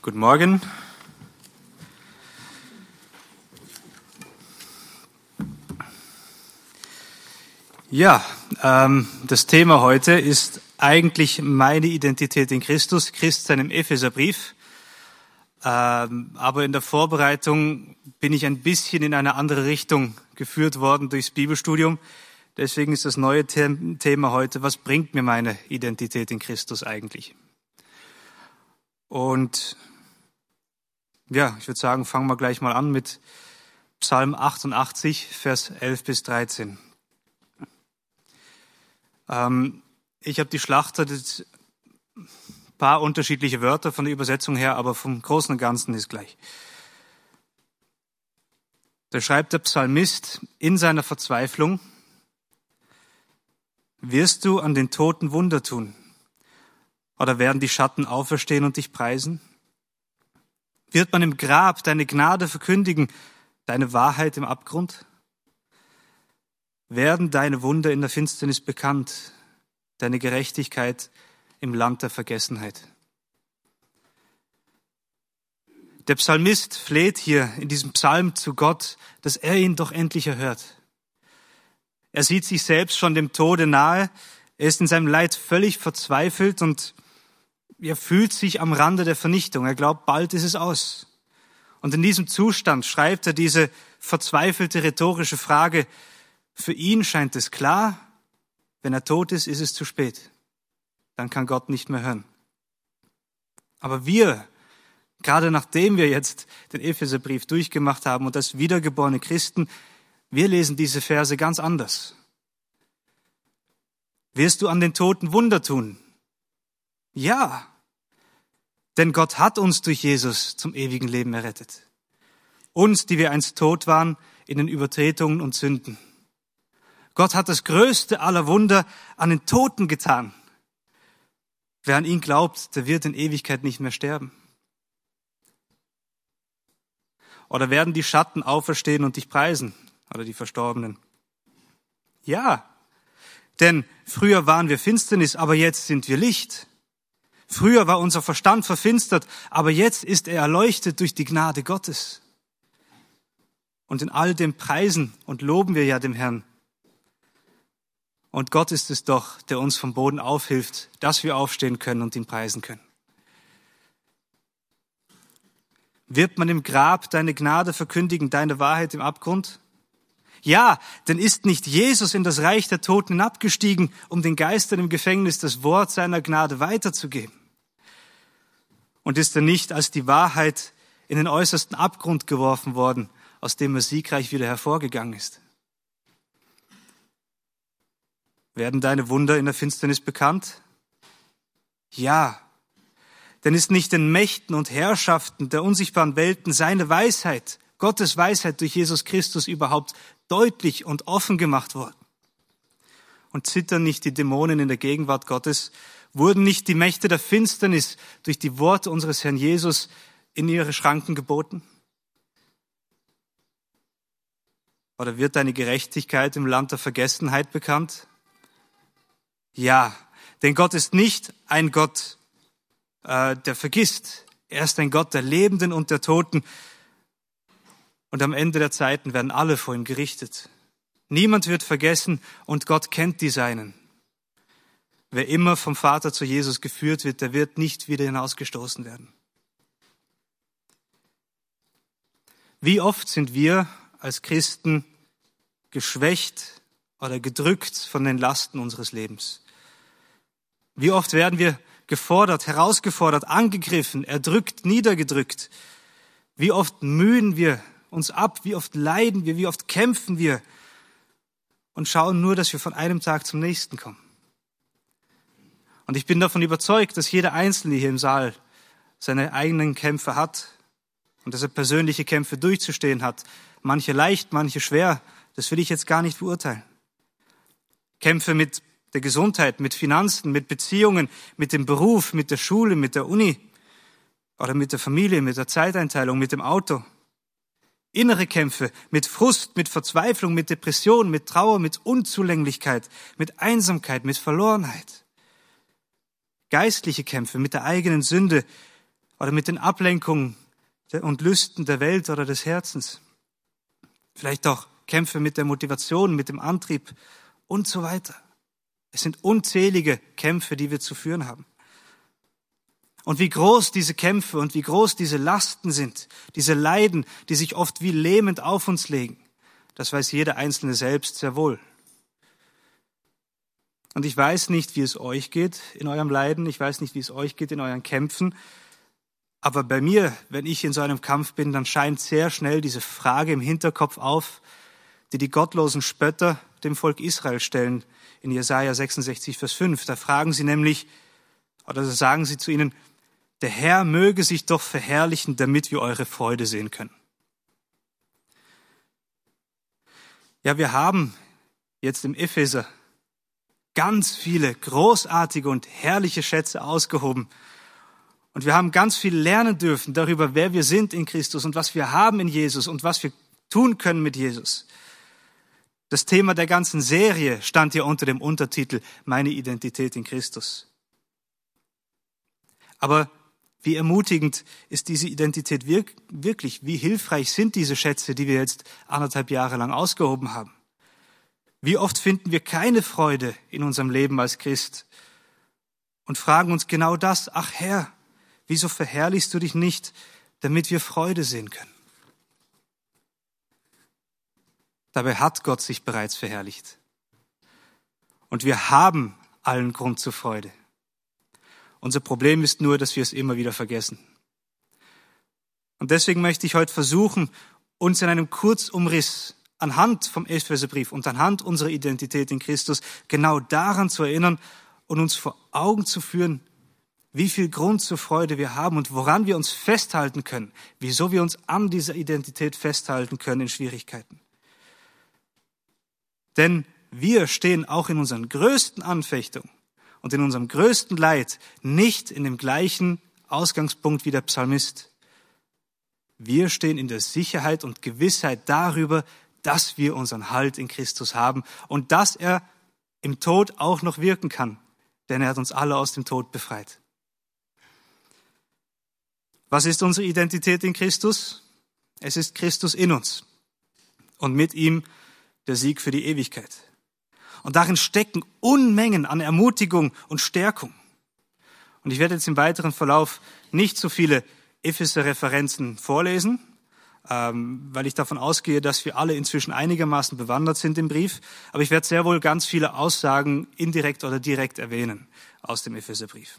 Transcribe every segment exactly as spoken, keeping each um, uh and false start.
Guten Morgen. Ja, ähm, das Thema heute ist eigentlich meine Identität in Christus, Christsein im Epheserbrief. Ähm, aber in der Vorbereitung bin ich ein bisschen in eine andere Richtung geführt worden durchs Bibelstudium. Deswegen ist das neue The- Thema heute, was bringt mir meine Identität in Christus eigentlich? Und ja, ich würde sagen, fangen wir gleich mal an mit Psalm achtundachtzig, Vers elf bis dreizehn. Ähm, ich habe die Schlachter, das ein paar unterschiedliche Wörter von der Übersetzung her, aber vom Großen und Ganzen ist gleich. Da schreibt der Psalmist in seiner Verzweiflung: Wirst du an den Toten Wunder tun? Oder werden die Schatten auferstehen und dich preisen? Wird man im Grab deine Gnade verkündigen, deine Wahrheit im Abgrund? Werden deine Wunder in der Finsternis bekannt, deine Gerechtigkeit im Land der Vergessenheit? Der Psalmist fleht hier in diesem Psalm zu Gott, dass er ihn doch endlich erhört. Er sieht sich selbst schon dem Tode nahe, er ist in seinem Leid völlig verzweifelt und er fühlt sich am Rande der Vernichtung. Er glaubt, bald ist es aus. Und in diesem Zustand schreibt er diese verzweifelte rhetorische Frage: Für ihn scheint es klar, wenn er tot ist, ist es zu spät. Dann kann Gott nicht mehr hören. Aber wir, gerade nachdem wir jetzt den Epheserbrief durchgemacht haben und als wiedergeborene Christen, wir lesen diese Verse ganz anders. Wirst du an den Toten Wunder tun? Ja, denn Gott hat uns durch Jesus zum ewigen Leben errettet. Uns, die wir einst tot waren in den Übertretungen und Sünden. Gott hat das größte aller Wunder an den Toten getan. Wer an ihn glaubt, der wird in Ewigkeit nicht mehr sterben. Oder werden die Schatten auferstehen und dich preisen? Oder die Verstorbenen? Ja, denn früher waren wir Finsternis, aber jetzt sind wir Licht. Früher war unser Verstand verfinstert, aber jetzt ist er erleuchtet durch die Gnade Gottes. Und in all dem preisen und loben wir ja dem Herrn. Und Gott ist es doch, der uns vom Boden aufhilft, dass wir aufstehen können und ihn preisen können. Wird man im Grab deine Gnade verkündigen, deine Wahrheit im Abgrund? Ja, denn ist nicht Jesus in das Reich der Toten hinabgestiegen, um den Geistern im Gefängnis das Wort seiner Gnade weiterzugeben? Und ist er nicht als die Wahrheit in den äußersten Abgrund geworfen worden, aus dem er siegreich wieder hervorgegangen ist? Werden deine Wunder in der Finsternis bekannt? Ja, denn ist nicht den Mächten und Herrschaften der unsichtbaren Welten seine Weisheit, Gottes Weisheit durch Jesus Christus überhaupt deutlich und offen gemacht worden? Und zittern nicht die Dämonen in der Gegenwart Gottes? Wurden nicht die Mächte der Finsternis durch die Worte unseres Herrn Jesus in ihre Schranken geboten? Oder wird deine Gerechtigkeit im Land der Vergessenheit bekannt? Ja, denn Gott ist nicht ein Gott, äh, der vergisst. Er ist ein Gott der Lebenden und der Toten. Und am Ende der Zeiten werden alle vor ihm gerichtet. Niemand wird vergessen und Gott kennt die Seinen. Wer immer vom Vater zu Jesus geführt wird, der wird nicht wieder hinausgestoßen werden. Wie oft sind wir als Christen geschwächt oder gedrückt von den Lasten unseres Lebens? Wie oft werden wir gefordert, herausgefordert, angegriffen, erdrückt, niedergedrückt? Wie oft mühen wir uns ab, wie oft leiden wir, wie oft kämpfen wir und schauen nur, dass wir von einem Tag zum nächsten kommen. Und ich bin davon überzeugt, dass jeder Einzelne hier im Saal seine eigenen Kämpfe hat und dass er persönliche Kämpfe durchzustehen hat. Manche leicht, manche schwer, das will ich jetzt gar nicht beurteilen. Kämpfe mit der Gesundheit, mit Finanzen, mit Beziehungen, mit dem Beruf, mit der Schule, mit der Uni oder mit der Familie, mit der Zeiteinteilung, mit dem Auto. Innere Kämpfe mit Frust, mit Verzweiflung, mit Depression, mit Trauer, mit Unzulänglichkeit, mit Einsamkeit, mit Verlorenheit. Geistliche Kämpfe mit der eigenen Sünde, oder mit den Ablenkungen und Lüsten der Welt oder des Herzens. Vielleicht auch Kämpfe mit der Motivation, mit dem Antrieb und so weiter. Es sind unzählige Kämpfe, die wir zu führen haben. Und wie groß diese Kämpfe und wie groß diese Lasten sind, diese Leiden, die sich oft wie lähmend auf uns legen, das weiß jeder Einzelne selbst sehr wohl. Und ich weiß nicht, wie es euch geht in eurem Leiden, ich weiß nicht, wie es euch geht in euren Kämpfen, aber bei mir, wenn ich in so einem Kampf bin, dann scheint sehr schnell diese Frage im Hinterkopf auf, die die gottlosen Spötter dem Volk Israel stellen in Jesaja sechsundsechzig, Vers fünf. Da fragen sie nämlich, oder sagen sie zu ihnen, der Herr möge sich doch verherrlichen, damit wir eure Freude sehen können. Ja, wir haben jetzt im Epheser ganz viele großartige und herrliche Schätze ausgehoben. Und wir haben ganz viel lernen dürfen darüber, wer wir sind in Christus und was wir haben in Jesus und was wir tun können mit Jesus. Das Thema der ganzen Serie stand hier unter dem Untertitel Meine Identität in Christus. Aber wie ermutigend ist diese Identität wirklich? Wie hilfreich sind diese Schätze, die wir jetzt anderthalb Jahre lang ausgehoben haben? Wie oft finden wir keine Freude in unserem Leben als Christ und fragen uns genau das, ach Herr, wieso verherrlichst du dich nicht, damit wir Freude sehen können? Dabei hat Gott sich bereits verherrlicht. Und wir haben allen Grund zur Freude. Unser Problem ist nur, dass wir es immer wieder vergessen. Und deswegen möchte ich heute versuchen, uns in einem Kurzumriss anhand vom Epheserbrief und anhand unserer Identität in Christus genau daran zu erinnern und uns vor Augen zu führen, wie viel Grund zur Freude wir haben und woran wir uns festhalten können, wieso wir uns an dieser Identität festhalten können in Schwierigkeiten. Denn wir stehen auch in unseren größten Anfechtungen und in unserem größten Leid nicht in dem gleichen Ausgangspunkt wie der Psalmist. Wir stehen in der Sicherheit und Gewissheit darüber, dass wir unseren Halt in Christus haben und dass er im Tod auch noch wirken kann, denn er hat uns alle aus dem Tod befreit. Was ist unsere Identität in Christus? Es ist Christus in uns und mit ihm der Sieg für die Ewigkeit. Und darin stecken Unmengen an Ermutigung und Stärkung. Und ich werde jetzt im weiteren Verlauf nicht so viele Epheser-Referenzen vorlesen, ähm, weil ich davon ausgehe, dass wir alle inzwischen einigermaßen bewandert sind im Brief. Aber ich werde sehr wohl ganz viele Aussagen indirekt oder direkt erwähnen aus dem Epheserbrief.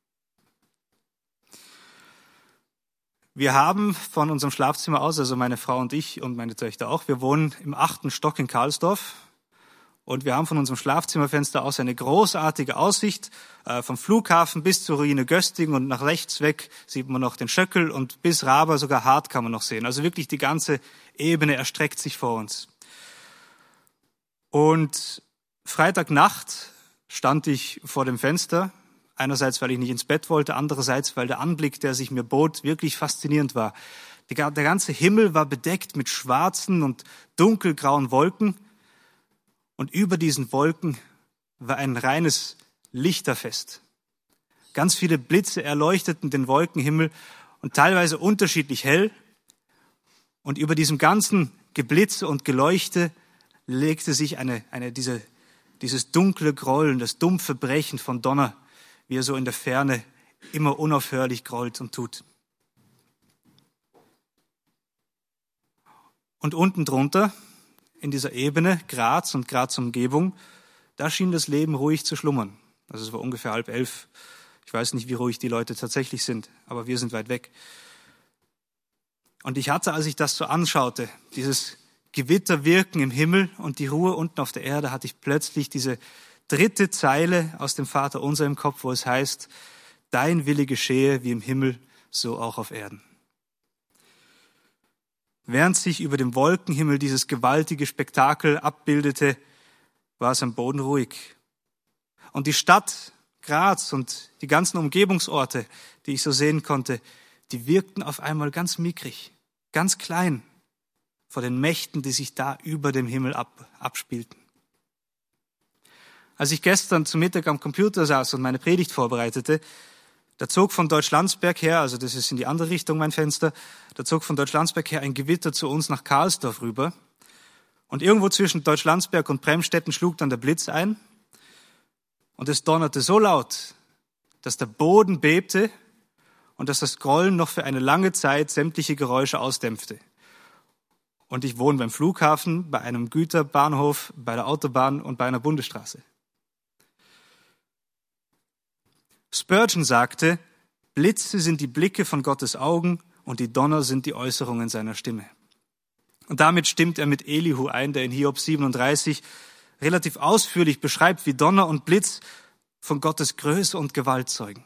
Wir haben von unserem Schlafzimmer aus, also meine Frau und ich und meine Töchter auch, wir wohnen im achten Stock in Karlsdorf. Und wir haben von unserem Schlafzimmerfenster aus eine großartige Aussicht äh, vom Flughafen bis zur Ruine Göstingen und nach rechts weg sieht man noch den Schöckel und bis Raber, sogar Hart kann man noch sehen. Also wirklich die ganze Ebene erstreckt sich vor uns. Und Freitagnacht stand ich vor dem Fenster, einerseits, weil ich nicht ins Bett wollte, andererseits, weil der Anblick, der sich mir bot, wirklich faszinierend war. Der ganze Himmel war bedeckt mit schwarzen und dunkelgrauen Wolken. Und über diesen Wolken war ein reines Lichterfest. Ganz viele Blitze erleuchteten den Wolkenhimmel und teilweise unterschiedlich hell. Und über diesem ganzen Geblitze und Geleuchte legte sich eine, eine, diese, dieses dunkle Grollen, das dumpfe Brechen von Donner, wie er so in der Ferne immer unaufhörlich grollt und tut. Und unten drunter, in dieser Ebene, Graz und Graz Umgebung, da schien das Leben ruhig zu schlummern. Also es war ungefähr halb elf. Ich weiß nicht, wie ruhig die Leute tatsächlich sind, aber wir sind weit weg. Und ich hatte, als ich das so anschaute, dieses Gewitterwirken im Himmel und die Ruhe unten auf der Erde, hatte ich plötzlich diese dritte Zeile aus dem Vater Unser im Kopf, wo es heißt, dein Wille geschehe wie im Himmel, so auch auf Erden. Während sich über dem Wolkenhimmel dieses gewaltige Spektakel abbildete, war es am Boden ruhig. Und die Stadt Graz und die ganzen Umgebungsorte, die ich so sehen konnte, die wirkten auf einmal ganz mickrig, ganz klein vor den Mächten, die sich da über dem Himmel ab, abspielten. Als ich gestern zu Mittag am Computer saß und meine Predigt vorbereitete, Da zog von Deutschlandsberg her, also das ist in die andere Richtung mein Fenster, da zog von Deutschlandsberg her ein Gewitter zu uns nach Karlsdorf rüber. Und irgendwo zwischen Deutschlandsberg und Bremstetten schlug dann der Blitz ein. Und es donnerte so laut, dass der Boden bebte und dass das Grollen noch für eine lange Zeit sämtliche Geräusche ausdämpfte. Und ich wohne beim Flughafen, bei einem Güterbahnhof, bei der Autobahn und bei einer Bundesstraße. Spurgeon sagte, Blitze sind die Blicke von Gottes Augen und die Donner sind die Äußerungen seiner Stimme. Und damit stimmt er mit Elihu ein, der in Hiob siebenunddreißig relativ ausführlich beschreibt, wie Donner und Blitz von Gottes Größe und Gewalt zeugen.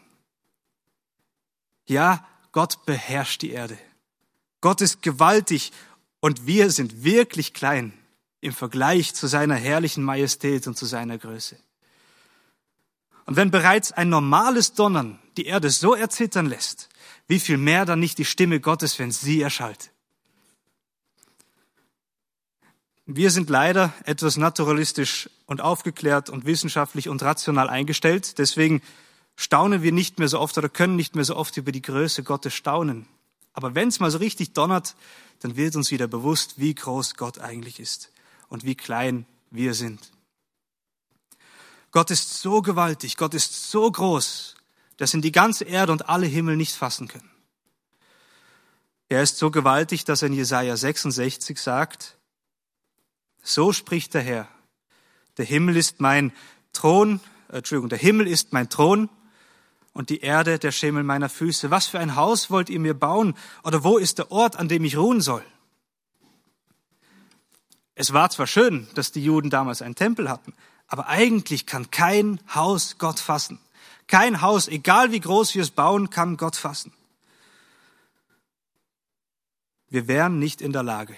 Ja, Gott beherrscht die Erde. Gott ist gewaltig und wir sind wirklich klein im Vergleich zu seiner herrlichen Majestät und zu seiner Größe. Und wenn bereits ein normales Donnern die Erde so erzittern lässt, wie viel mehr dann nicht die Stimme Gottes, wenn sie erschallt. Wir sind leider etwas naturalistisch und aufgeklärt und wissenschaftlich und rational eingestellt. Deswegen staunen wir nicht mehr so oft oder können nicht mehr so oft über die Größe Gottes staunen. Aber wenn es mal so richtig donnert, dann wird uns wieder bewusst, wie groß Gott eigentlich ist und wie klein wir sind. Gott ist so gewaltig, Gott ist so groß, dass ihn die ganze Erde und alle Himmel nicht fassen können. Er ist so gewaltig, dass er in Jesaja sechsundsechzig sagt, so spricht der Herr, der Himmel ist mein Thron, äh, Entschuldigung, der Himmel ist mein Thron und die Erde der Schemel meiner Füße. Was für ein Haus wollt ihr mir bauen? Oder wo ist der Ort, an dem ich ruhen soll? Es war zwar schön, dass die Juden damals einen Tempel hatten, aber eigentlich kann kein Haus Gott fassen. Kein Haus, egal wie groß wir es bauen, kann Gott fassen. Wir wären nicht in der Lage.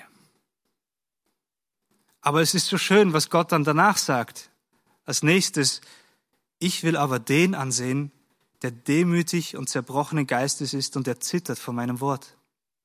Aber es ist so schön, was Gott dann danach sagt. Als nächstes, ich will aber den ansehen, der demütig und zerbrochenen Geistes ist und der zittert vor meinem Wort.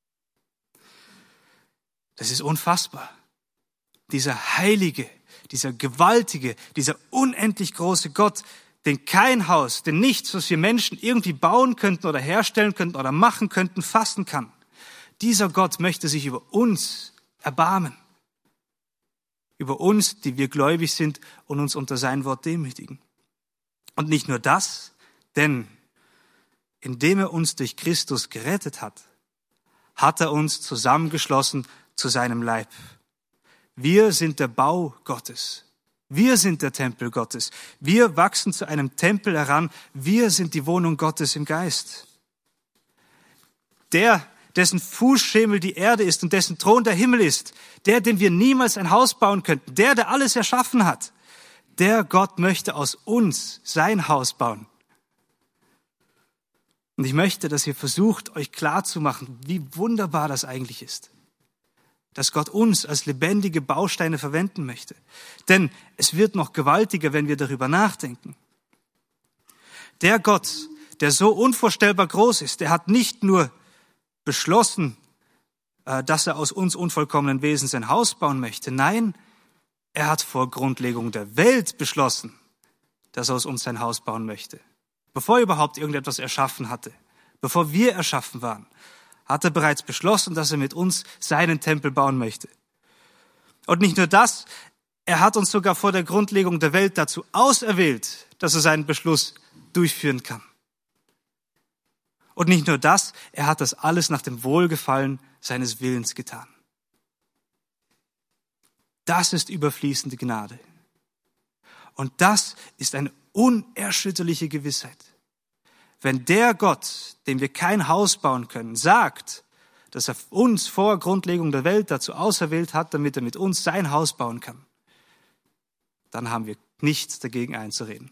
Das ist unfassbar. Dieser heilige, dieser gewaltige, dieser unendlich große Gott, den kein Haus, den nichts, was wir Menschen irgendwie bauen könnten oder herstellen könnten oder machen könnten, fassen kann. Dieser Gott möchte sich über uns erbarmen. Über uns, die wir gläubig sind und uns unter sein Wort demütigen. Und nicht nur das, denn indem er uns durch Christus gerettet hat, hat er uns zusammengeschlossen zu seinem Leib. Wir sind der Bau Gottes. Wir sind der Tempel Gottes. Wir wachsen zu einem Tempel heran. Wir sind die Wohnung Gottes im Geist. Der, dessen Fußschemel die Erde ist und dessen Thron der Himmel ist, der, dem wir niemals ein Haus bauen könnten, der, der alles erschaffen hat, der Gott möchte aus uns sein Haus bauen. Und ich möchte, dass ihr versucht, euch klarzumachen, wie wunderbar das eigentlich ist, dass Gott uns als lebendige Bausteine verwenden möchte. Denn es wird noch gewaltiger, wenn wir darüber nachdenken. Der Gott, der so unvorstellbar groß ist, der hat nicht nur beschlossen, dass er aus uns unvollkommenen Wesen sein Haus bauen möchte. Nein, er hat vor Grundlegung der Welt beschlossen, dass er aus uns sein Haus bauen möchte. Bevor er überhaupt irgendetwas erschaffen hatte, bevor wir erschaffen waren, hat er bereits beschlossen, dass er mit uns seinen Tempel bauen möchte. Und nicht nur das, er hat uns sogar vor der Grundlegung der Welt dazu auserwählt, dass er seinen Beschluss durchführen kann. Und nicht nur das, er hat das alles nach dem Wohlgefallen seines Willens getan. Das ist überfließende Gnade. Und das ist eine unerschütterliche Gewissheit. Wenn der Gott, dem wir kein Haus bauen können, sagt, dass er uns vor Grundlegung der Welt dazu auserwählt hat, damit er mit uns sein Haus bauen kann, dann haben wir nichts dagegen einzureden.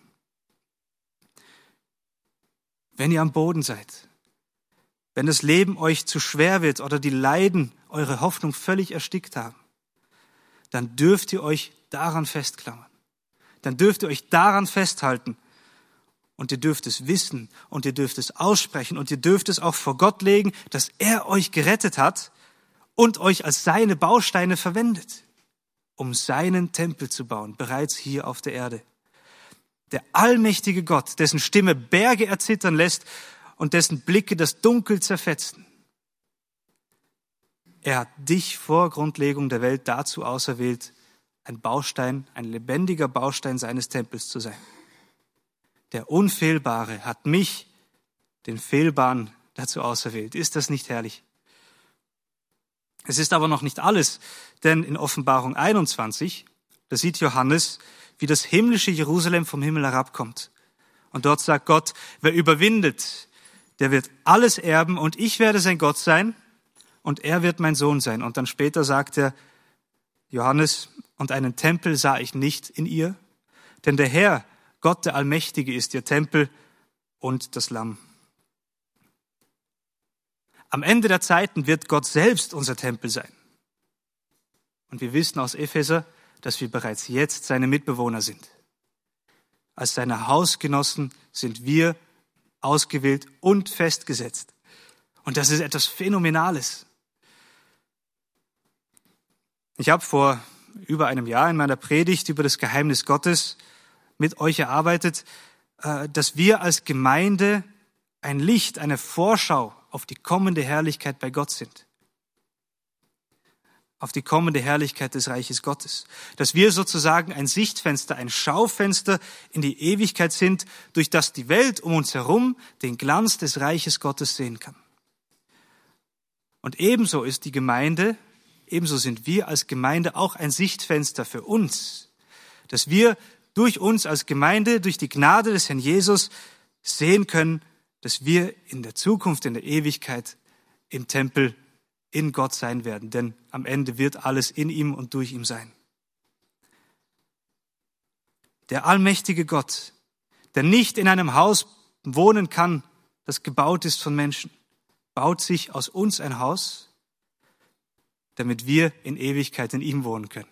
Wenn ihr am Boden seid, wenn das Leben euch zu schwer wird oder die Leiden eure Hoffnung völlig erstickt haben, dann dürft ihr euch daran festklammern. Dann dürft ihr euch daran festhalten und ihr dürft es wissen und ihr dürft es aussprechen und ihr dürft es auch vor Gott legen, dass er euch gerettet hat und euch als seine Bausteine verwendet, um seinen Tempel zu bauen, bereits hier auf der Erde. Der allmächtige Gott, dessen Stimme Berge erzittern lässt und dessen Blicke das Dunkel zerfetzten. Er hat dich vor Grundlegung der Welt dazu auserwählt, ein Baustein, ein lebendiger Baustein seines Tempels zu sein. Der Unfehlbare hat mich, den Fehlbaren, dazu auserwählt. Ist das nicht herrlich? Es ist aber noch nicht alles, denn in Offenbarung einundzwanzig, da sieht Johannes, wie das himmlische Jerusalem vom Himmel herabkommt. Und dort sagt Gott, wer überwindet, der wird alles erben und ich werde sein Gott sein und er wird mein Sohn sein. Und dann später sagt er, Johannes, und einen Tempel sah ich nicht in ihr, denn der Herr, Gott der Allmächtige, ist ihr Tempel und das Lamm. Am Ende der Zeiten wird Gott selbst unser Tempel sein. Und wir wissen aus Epheser, dass wir bereits jetzt seine Mitbewohner sind. Als seine Hausgenossen sind wir ausgewählt und festgesetzt. Und das ist etwas Phänomenales. Ich habe vor über einem Jahr in meiner Predigt über das Geheimnis Gottes mit euch erarbeitet, dass wir als Gemeinde ein Licht, eine Vorschau auf die kommende Herrlichkeit bei Gott sind. Auf die kommende Herrlichkeit des Reiches Gottes. Dass wir sozusagen ein Sichtfenster, ein Schaufenster in die Ewigkeit sind, durch das die Welt um uns herum den Glanz des Reiches Gottes sehen kann. Und ebenso ist die Gemeinde, ebenso sind wir als Gemeinde auch ein Sichtfenster für uns. Dass wir durch uns als Gemeinde, durch die Gnade des Herrn Jesus sehen können, dass wir in der Zukunft, in der Ewigkeit im Tempel in Gott sein werden. Denn am Ende wird alles in ihm und durch ihm sein. Der allmächtige Gott, der nicht in einem Haus wohnen kann, das gebaut ist von Menschen, baut sich aus uns ein Haus, damit wir in Ewigkeit in ihm wohnen können.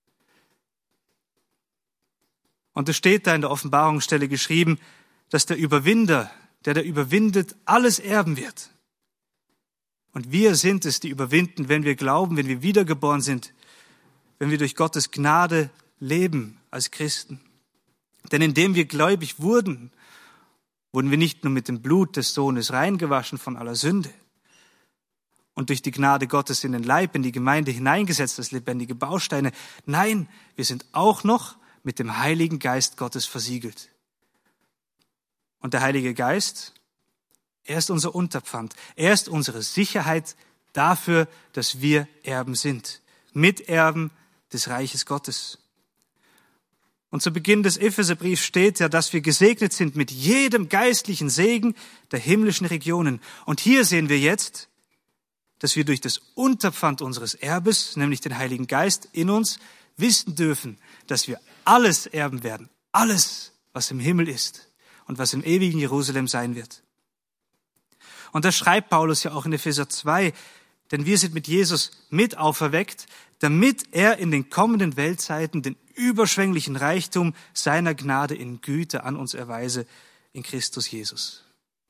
Und es steht da in der Offenbarungsstelle geschrieben, dass der Überwinder, der da überwindet, alles erben wird. Und wir sind es, die überwinden, wenn wir glauben, wenn wir wiedergeboren sind, wenn wir durch Gottes Gnade leben als Christen. Denn indem wir gläubig wurden, wurden wir nicht nur mit dem Blut des Sohnes reingewaschen von aller Sünde und durch die Gnade Gottes in den Leib, in die Gemeinde hineingesetzt als lebendige Bausteine. Nein, wir sind auch noch mit dem Heiligen Geist Gottes versiegelt. Und der Heilige Geist, er ist unser Unterpfand. Er ist unsere Sicherheit dafür, dass wir Erben sind. Miterben des Reiches Gottes. Und zu Beginn des Epheserbriefs steht ja, dass wir gesegnet sind mit jedem geistlichen Segen der himmlischen Regionen. Und hier sehen wir jetzt, dass wir durch das Unterpfand unseres Erbes, nämlich den Heiligen Geist in uns, wissen dürfen, dass wir alles erben werden. Alles, was im Himmel ist und was im ewigen Jerusalem sein wird. Und das schreibt Paulus ja auch in Epheser zwei, denn wir sind mit Jesus mit auferweckt, damit er in den kommenden Weltzeiten den überschwänglichen Reichtum seiner Gnade in Güte an uns erweise in Christus Jesus.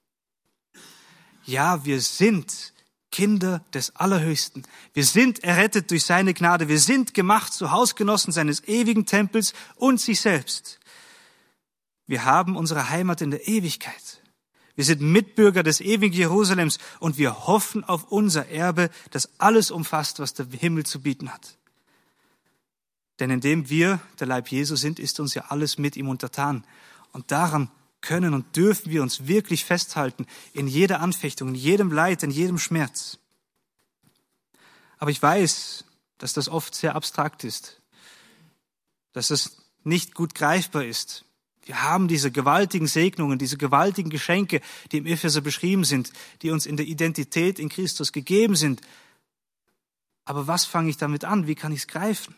Ja, wir sind Kinder des Allerhöchsten. Wir sind errettet durch seine Gnade. Wir sind gemacht zu Hausgenossen seines ewigen Tempels und sich selbst. Wir haben unsere Heimat in der Ewigkeit. Wir sind Mitbürger des ewigen Jerusalems und wir hoffen auf unser Erbe, das alles umfasst, was der Himmel zu bieten hat. Denn indem wir der Leib Jesu sind, ist uns ja alles mit ihm untertan. Und daran können und dürfen wir uns wirklich festhalten in jeder Anfechtung, in jedem Leid, in jedem Schmerz. Aber ich weiß, dass das oft sehr abstrakt ist, dass es nicht gut greifbar ist. Wir haben diese gewaltigen Segnungen, diese gewaltigen Geschenke, die im Epheser beschrieben sind, die uns in der Identität in Christus gegeben sind. Aber was fange ich damit an? Wie kann ich es greifen?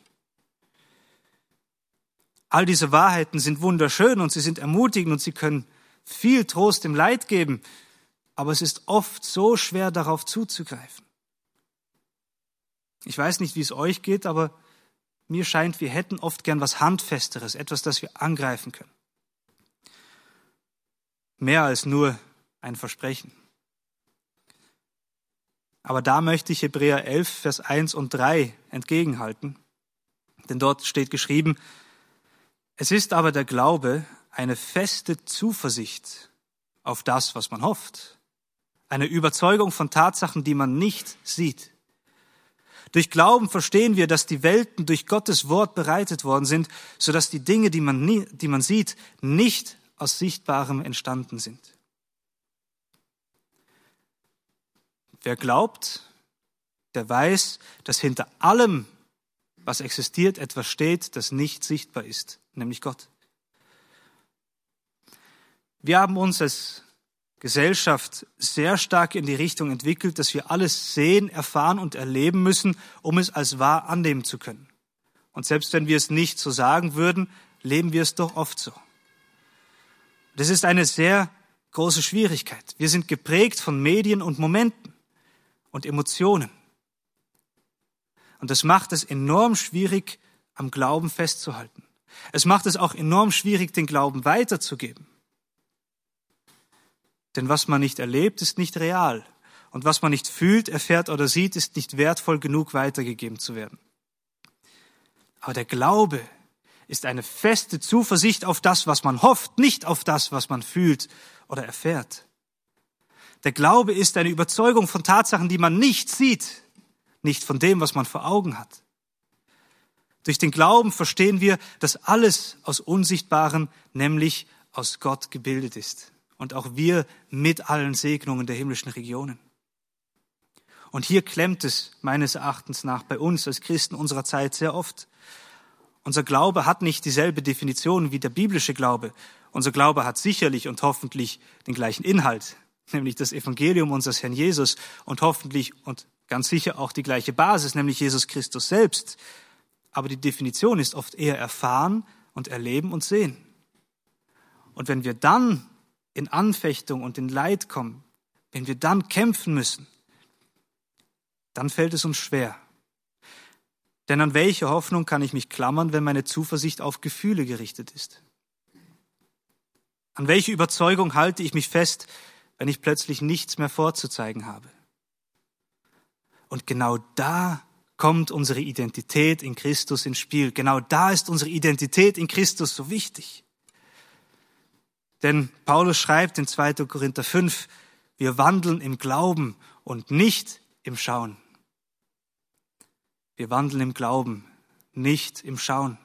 All diese Wahrheiten sind wunderschön und sie sind ermutigend und sie können viel Trost im Leid geben. Aber es ist oft so schwer, darauf zuzugreifen. Ich weiß nicht, wie es euch geht, aber mir scheint, wir hätten oft gern was Handfesteres, etwas, das wir angreifen können. Mehr als nur ein Versprechen. Aber da möchte ich Hebräer elf, Vers eins und drei entgegenhalten. Denn dort steht geschrieben, es ist aber der Glaube eine feste Zuversicht auf das, was man hofft. eine Überzeugung von Tatsachen, die man nicht sieht. Durch Glauben verstehen wir, dass die Welten durch Gottes Wort bereitet worden sind, sodass die Dinge, die man, nie, die man sieht, nicht aus Sichtbarem entstanden sind. Wer glaubt, der weiß, dass hinter allem, was existiert, etwas steht, das nicht sichtbar ist, nämlich Gott. Wir haben uns als Gesellschaft sehr stark in die Richtung entwickelt, dass wir alles sehen, erfahren und erleben müssen, um es als wahr annehmen zu können. Und selbst wenn wir es nicht so sagen würden, leben wir es doch oft so. Das ist eine sehr große Schwierigkeit. Wir sind geprägt von Medien und Momenten und Emotionen. Und das macht es enorm schwierig, am Glauben festzuhalten. Es macht es auch enorm schwierig, den Glauben weiterzugeben. Denn was man nicht erlebt, ist nicht real. Und was man nicht fühlt, erfährt oder sieht, ist nicht wertvoll genug, weitergegeben zu werden. Aber der Glaube ist eine feste Zuversicht auf das, was man hofft, nicht auf das, was man fühlt oder erfährt. Der Glaube ist eine Überzeugung von Tatsachen, die man nicht sieht, nicht von dem, was man vor Augen hat. Durch den Glauben verstehen wir, dass alles aus Unsichtbarem, nämlich aus Gott gebildet ist. Und auch wir mit allen Segnungen der himmlischen Regionen. Und hier klemmt es meines Erachtens nach bei uns als Christen unserer Zeit sehr oft. Unser Glaube hat nicht dieselbe Definition wie der biblische Glaube. Unser Glaube hat sicherlich und hoffentlich den gleichen Inhalt, nämlich das Evangelium unseres Herrn Jesus und hoffentlich und ganz sicher auch die gleiche Basis, nämlich Jesus Christus selbst. Aber die Definition ist oft eher erfahren und erleben und sehen. Und wenn wir dann in Anfechtung und in Leid kommen, wenn wir dann kämpfen müssen, dann fällt es uns schwer. Denn an welche Hoffnung kann ich mich klammern, wenn meine Zuversicht auf Gefühle gerichtet ist? An welche Überzeugung halte ich mich fest, wenn ich plötzlich nichts mehr vorzuzeigen habe? Und genau da kommt unsere Identität in Christus ins Spiel. Genau da ist unsere Identität in Christus so wichtig. Denn Paulus schreibt in zweiter Korinther fünf, wir wandeln im Glauben und nicht im Schauen. Wir wandeln im Glauben, nicht im Schauen.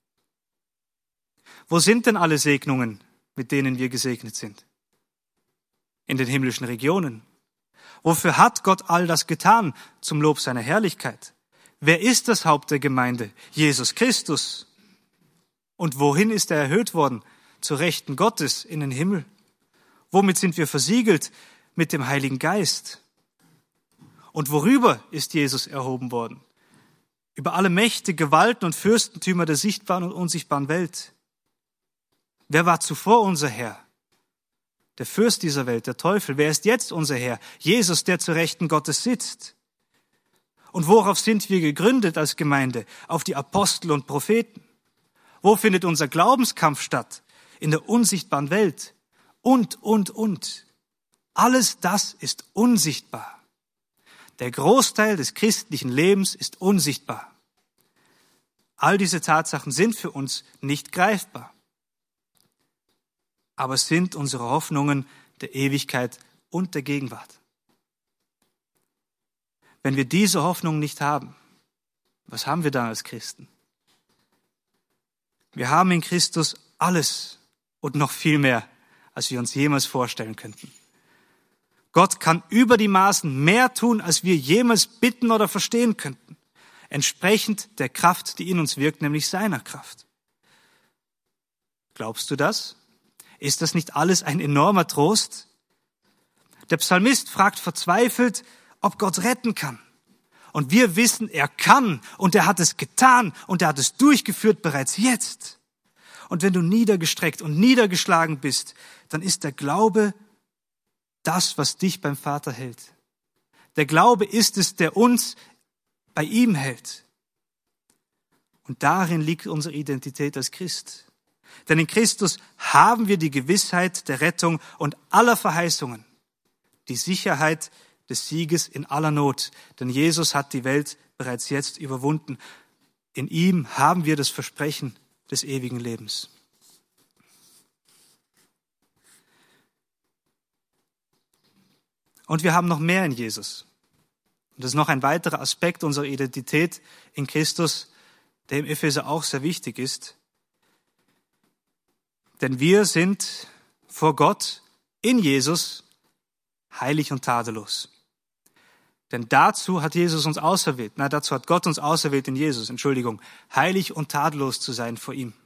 Wo sind denn alle Segnungen, mit denen wir gesegnet sind? In den himmlischen Regionen. Wofür hat Gott all das getan? Zum Lob seiner Herrlichkeit. Wer ist das Haupt der Gemeinde? Jesus Christus. Und wohin ist er erhöht worden? Zur Rechten Gottes in den Himmel. Womit sind wir versiegelt? Mit dem Heiligen Geist. Und worüber ist Jesus erhoben worden? Über alle Mächte, Gewalten und Fürstentümer der sichtbaren und unsichtbaren Welt. Wer war zuvor unser Herr? Der Fürst dieser Welt, der Teufel. Wer ist jetzt unser Herr? Jesus, der zur Rechten Gottes sitzt. Und worauf sind wir gegründet als Gemeinde? Auf die Apostel und Propheten. Wo findet unser Glaubenskampf statt? In der unsichtbaren Welt. Und, und, und. Alles das ist unsichtbar. Der Großteil des christlichen Lebens ist unsichtbar. All diese Tatsachen sind für uns nicht greifbar. Aber es sind unsere Hoffnungen der Ewigkeit und der Gegenwart. Wenn wir diese Hoffnung nicht haben, was haben wir dann als Christen? Wir haben in Christus alles und noch viel mehr, als wir uns jemals vorstellen könnten. Gott kann über die Maßen mehr tun, als wir jemals bitten oder verstehen könnten, entsprechend der Kraft, die in uns wirkt, nämlich seiner Kraft. Glaubst du das? Ist das nicht alles ein enormer Trost? Der Psalmist fragt verzweifelt, ob Gott retten kann. Und wir wissen, er kann und er hat es getan und er hat es durchgeführt bereits jetzt. Und wenn du niedergestreckt und niedergeschlagen bist, dann ist der Glaube das, was dich beim Vater hält. Der Glaube ist es, der uns bei ihm hält. Und darin liegt unsere Identität als Christ. Denn in Christus haben wir die Gewissheit der Rettung und aller Verheißungen, die Sicherheit des Sieges in aller Not. Denn Jesus hat die Welt bereits jetzt überwunden. In ihm haben wir das Versprechen des ewigen Lebens. Und wir haben noch mehr in Jesus. Und das ist noch ein weiterer Aspekt unserer Identität in Christus, der im Epheser auch sehr wichtig ist. Denn wir sind vor Gott in Jesus heilig und tadellos. Denn dazu hat Jesus uns auserwählt, nein, dazu hat Gott uns auserwählt in Jesus, Entschuldigung, heilig und tadellos zu sein vor ihm.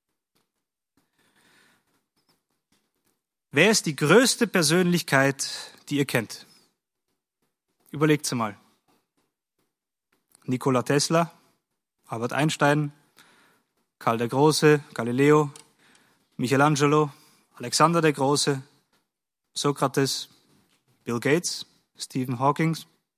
Wer ist die größte Persönlichkeit, die ihr kennt? Überlegt's mal. Nikola Tesla, Albert Einstein, Karl der Große, Galileo, Michelangelo, Alexander der Große, Sokrates, Bill Gates, Stephen Hawking.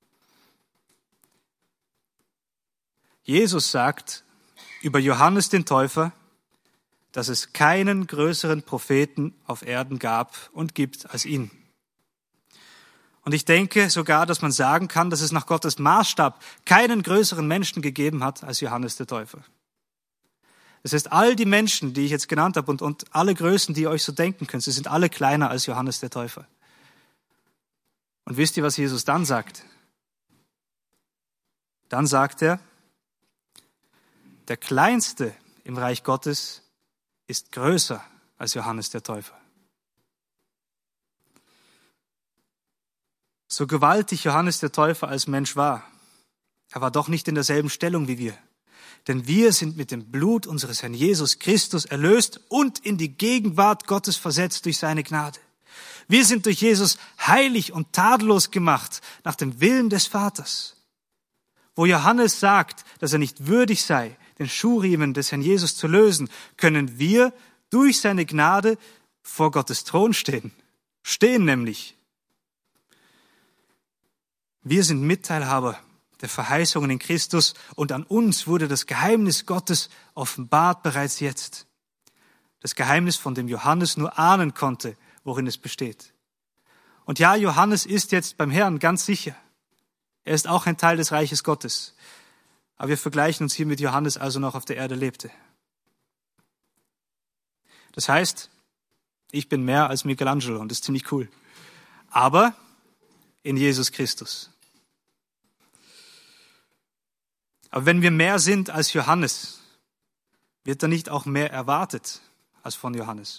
Jesus sagt über Johannes den Täufer, dass es keinen größeren Propheten auf Erden gab und gibt als ihn. Und ich denke sogar, dass man sagen kann, dass es nach Gottes Maßstab keinen größeren Menschen gegeben hat als Johannes der Täufer. Das heißt, all die Menschen, die ich jetzt genannt habe und, und alle Größen, die ihr euch so denken könnt, sie sind alle kleiner als Johannes der Täufer. Und wisst ihr, was Jesus dann sagt? Dann sagt er, der Kleinste im Reich Gottes ist größer als Johannes der Täufer. So gewaltig Johannes der Täufer als Mensch war, er war doch nicht in derselben Stellung wie wir. Denn wir sind mit dem Blut unseres Herrn Jesus Christus erlöst und in die Gegenwart Gottes versetzt durch seine Gnade. Wir sind durch Jesus heilig und tadellos gemacht nach dem Willen des Vaters. Wo Johannes sagt, dass er nicht würdig sei, den Schuhriemen des Herrn Jesus zu lösen, können wir durch seine Gnade vor Gottes Thron stehen. Stehen nämlich. Wir sind Mitteilhaber der Verheißungen in Christus und an uns wurde das Geheimnis Gottes offenbart bereits jetzt. Das Geheimnis, von dem Johannes nur ahnen konnte, worin es besteht. Und ja, Johannes ist jetzt beim Herrn ganz sicher. Er ist auch ein Teil des Reiches Gottes. Aber wir vergleichen uns hier mit Johannes, also noch auf der Erde lebte. Das heißt, ich bin mehr als Michelangelo und das ist ziemlich cool. Aber in Jesus Christus. Aber wenn wir mehr sind als Johannes, wird da nicht auch mehr erwartet als von Johannes?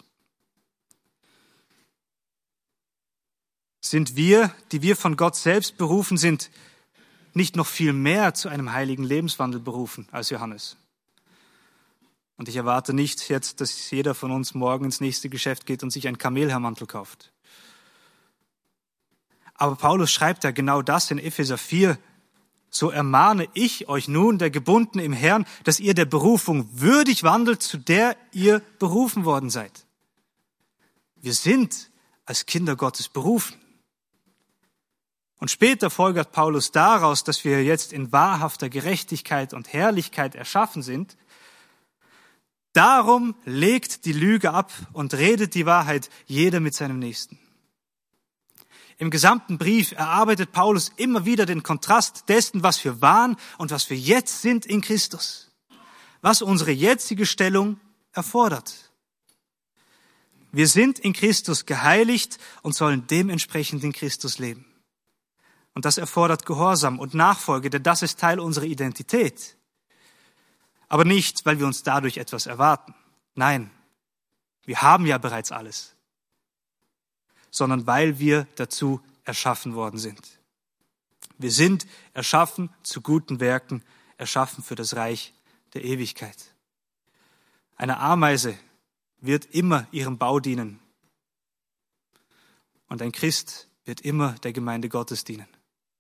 Sind wir, die wir von Gott selbst berufen sind, nicht noch viel mehr zu einem heiligen Lebenswandel berufen als Johannes? Und ich erwarte nicht jetzt, dass jeder von uns morgen ins nächste Geschäft geht und sich einen Kamelhaarmantel kauft. Aber Paulus schreibt ja genau das in Epheser vier. So ermahne ich euch nun, der Gebundene im Herrn, dass ihr der Berufung würdig wandelt, zu der ihr berufen worden seid. Wir sind als Kinder Gottes berufen. Und später folgert Paulus daraus, dass wir jetzt in wahrhafter Gerechtigkeit und Herrlichkeit erschaffen sind. Darum legt die Lüge ab und redet die Wahrheit jeder mit seinem Nächsten. Im gesamten Brief erarbeitet Paulus immer wieder den Kontrast dessen, was wir waren und was wir jetzt sind in Christus. Was unsere jetzige Stellung erfordert. Wir sind in Christus geheiligt und sollen dementsprechend in Christus leben. Und das erfordert Gehorsam und Nachfolge, denn das ist Teil unserer Identität. Aber nicht, weil wir uns dadurch etwas erwarten. Nein, wir haben ja bereits alles. Sondern weil wir dazu erschaffen worden sind. Wir sind erschaffen zu guten Werken, erschaffen für das Reich der Ewigkeit. Eine Ameise wird immer ihrem Bau dienen. Und ein Christ wird immer der Gemeinde Gottes dienen.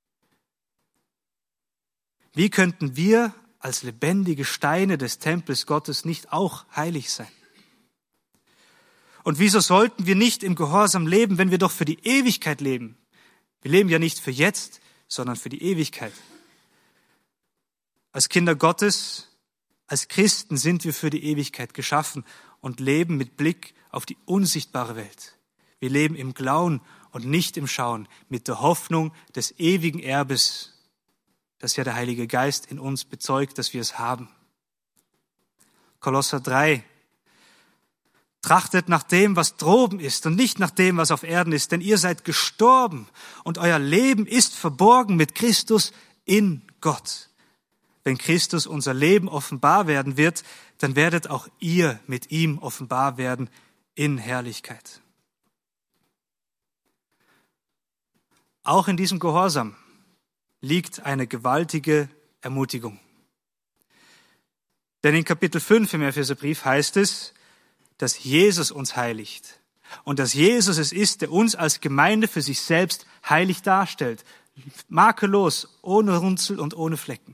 Wie könnten wir als lebendige Steine des Tempels Gottes nicht auch heilig sein? Und wieso sollten wir nicht im Gehorsam leben, wenn wir doch für die Ewigkeit leben? Wir leben ja nicht für jetzt, sondern für die Ewigkeit. Als Kinder Gottes, als Christen sind wir für die Ewigkeit geschaffen und leben mit Blick auf die unsichtbare Welt. Wir leben im Glauben und nicht im Schauen, mit der Hoffnung des ewigen Erbes, das ja der Heilige Geist in uns bezeugt, dass wir es haben. Kolosser drei. Trachtet nach dem, was droben ist und nicht nach dem, was auf Erden ist, denn ihr seid gestorben und euer Leben ist verborgen mit Christus in Gott. Wenn Christus unser Leben offenbar werden wird, dann werdet auch ihr mit ihm offenbar werden in Herrlichkeit. Auch in diesem Gehorsam liegt eine gewaltige Ermutigung. Denn in Kapitel fünf im Epheserbrief heißt es, dass Jesus uns heiligt und dass Jesus es ist, der uns als Gemeinde für sich selbst heilig darstellt, makellos, ohne Runzel und ohne Flecken.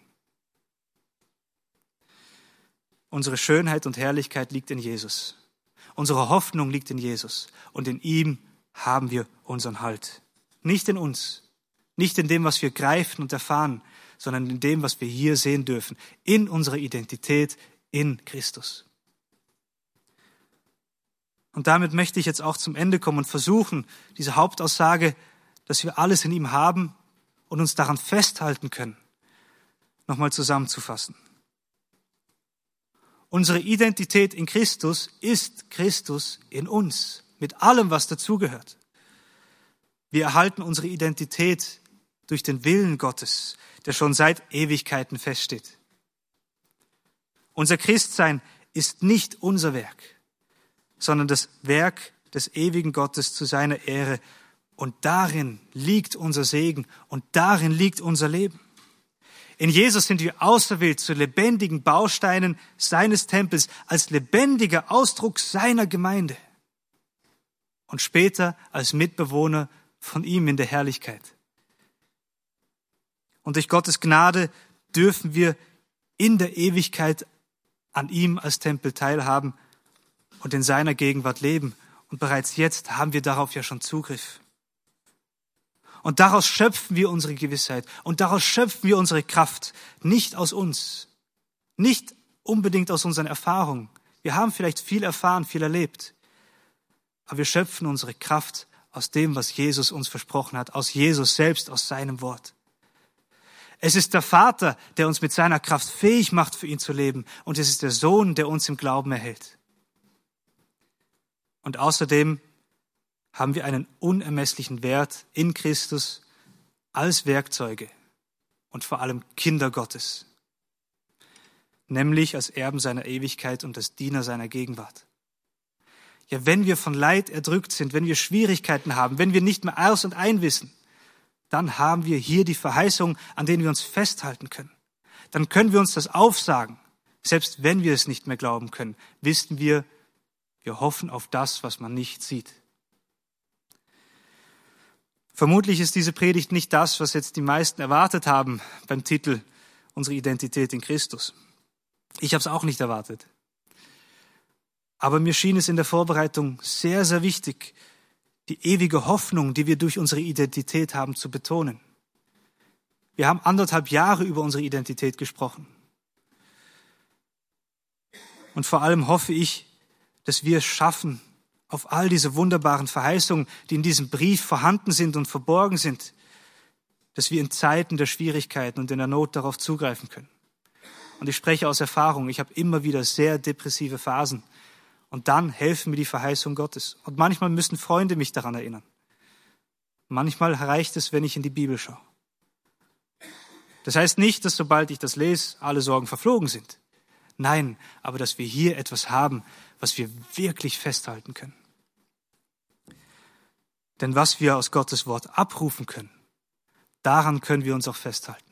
Unsere Schönheit und Herrlichkeit liegt in Jesus. Unsere Hoffnung liegt in Jesus und in ihm haben wir unseren Halt. Nicht in uns, nicht in dem, was wir greifen und erfahren, sondern in dem, was wir hier sehen dürfen, in unserer Identität in Christus. Und damit möchte ich jetzt auch zum Ende kommen und versuchen, diese Hauptaussage, dass wir alles in ihm haben und uns daran festhalten können, nochmal zusammenzufassen. Unsere Identität in Christus ist Christus in uns, mit allem, was dazugehört. Wir erhalten unsere Identität durch den Willen Gottes, der schon seit Ewigkeiten feststeht. Unser Christsein ist nicht unser Werk, sondern das Werk des ewigen Gottes zu seiner Ehre. Und darin liegt unser Segen und darin liegt unser Leben. In Jesus sind wir auserwählt zu lebendigen Bausteinen seines Tempels, als lebendiger Ausdruck seiner Gemeinde. Und später als Mitbewohner von ihm in der Herrlichkeit. Und durch Gottes Gnade dürfen wir in der Ewigkeit an ihm als Tempel teilhaben und in seiner Gegenwart leben. Und bereits jetzt haben wir darauf ja schon Zugriff. Und daraus schöpfen wir unsere Gewissheit und daraus schöpfen wir unsere Kraft. Nicht aus uns, nicht unbedingt aus unseren Erfahrungen. Wir haben vielleicht viel erfahren, viel erlebt. Aber wir schöpfen unsere Kraft aus dem, was Jesus uns versprochen hat, aus Jesus selbst, aus seinem Wort. Es ist der Vater, der uns mit seiner Kraft fähig macht, für ihn zu leben. Und es ist der Sohn, der uns im Glauben erhält. Und außerdem haben wir einen unermesslichen Wert in Christus als Werkzeuge und vor allem Kinder Gottes, nämlich als Erben seiner Ewigkeit und als Diener seiner Gegenwart. Ja, wenn wir von Leid erdrückt sind, wenn wir Schwierigkeiten haben, wenn wir nicht mehr aus und ein wissen, dann haben wir hier die Verheißung, an denen wir uns festhalten können. Dann können wir uns das aufsagen. Selbst wenn wir es nicht mehr glauben können, wissen wir, wir hoffen auf das, was man nicht sieht. Vermutlich ist diese Predigt nicht das, was jetzt die meisten erwartet haben beim Titel Unsere Identität in Christus. Ich habe es auch nicht erwartet. Aber mir schien es in der Vorbereitung sehr, sehr wichtig, die ewige Hoffnung, die wir durch unsere Identität haben, zu betonen. Wir haben anderthalb Jahre über unsere Identität gesprochen. Und vor allem hoffe ich, dass wir es schaffen, auf all diese wunderbaren Verheißungen, die in diesem Brief vorhanden sind und verborgen sind, dass wir in Zeiten der Schwierigkeiten und in der Not darauf zugreifen können. Und ich spreche aus Erfahrung, ich habe immer wieder sehr depressive Phasen. Und dann helfen mir die Verheißungen Gottes. Und manchmal müssen Freunde mich daran erinnern. Manchmal reicht es, wenn ich in die Bibel schaue. Das heißt nicht, dass sobald ich das lese, alle Sorgen verflogen sind. Nein, aber dass wir hier etwas haben, was wir wirklich festhalten können. Denn was wir aus Gottes Wort abrufen können, daran können wir uns auch festhalten.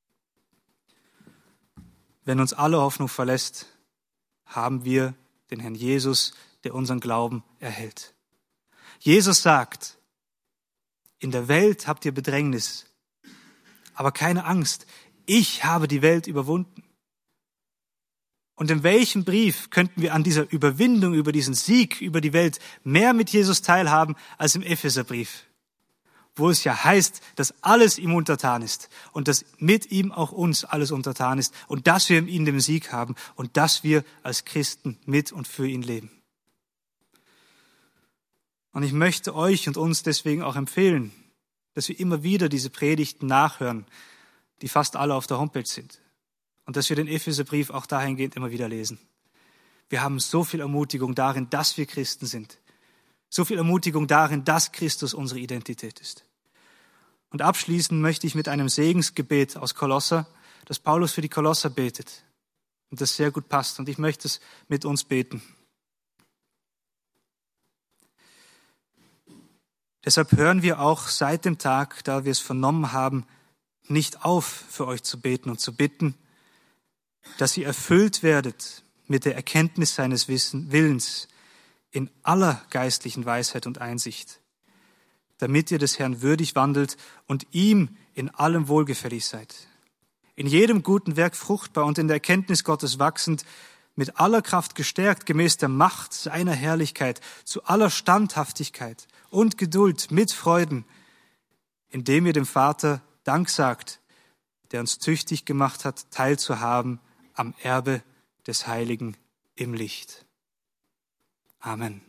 Wenn uns alle Hoffnung verlässt, haben wir den Herrn Jesus, der unseren Glauben erhält. Jesus sagt, in der Welt habt ihr Bedrängnis, aber keine Angst, ich habe die Welt überwunden. Und in welchem Brief könnten wir an dieser Überwindung, über diesen Sieg über die Welt mehr mit Jesus teilhaben als im Epheserbrief, wo es ja heißt, dass alles ihm untertan ist und dass mit ihm auch uns alles untertan ist und dass wir in ihm den Sieg haben und dass wir als Christen mit und für ihn leben. Und ich möchte euch und uns deswegen auch empfehlen, dass wir immer wieder diese Predigten nachhören, die fast alle auf der Homepage sind. Und dass wir den Epheserbrief auch dahingehend immer wieder lesen. Wir haben so viel Ermutigung darin, dass wir Christen sind. So viel Ermutigung darin, dass Christus unsere Identität ist. Und abschließen möchte ich mit einem Segensgebet aus Kolosser, das Paulus für die Kolosser betet. Und das sehr gut passt. Und ich möchte es mit uns beten. Deshalb hören wir auch seit dem Tag, da wir es vernommen haben, nicht auf, für euch zu beten und zu bitten, dass ihr erfüllt werdet mit der Erkenntnis seines Willens in aller geistlichen Weisheit und Einsicht, damit ihr des Herrn würdig wandelt und ihm in allem wohlgefällig seid. In jedem guten Werk fruchtbar und in der Erkenntnis Gottes wachsend, mit aller Kraft gestärkt, gemäß der Macht seiner Herrlichkeit, zu aller Standhaftigkeit und Geduld mit Freuden, indem ihr dem Vater Dank sagt, der uns tüchtig gemacht hat, teilzuhaben am Erbe des Heiligen im Licht. Amen.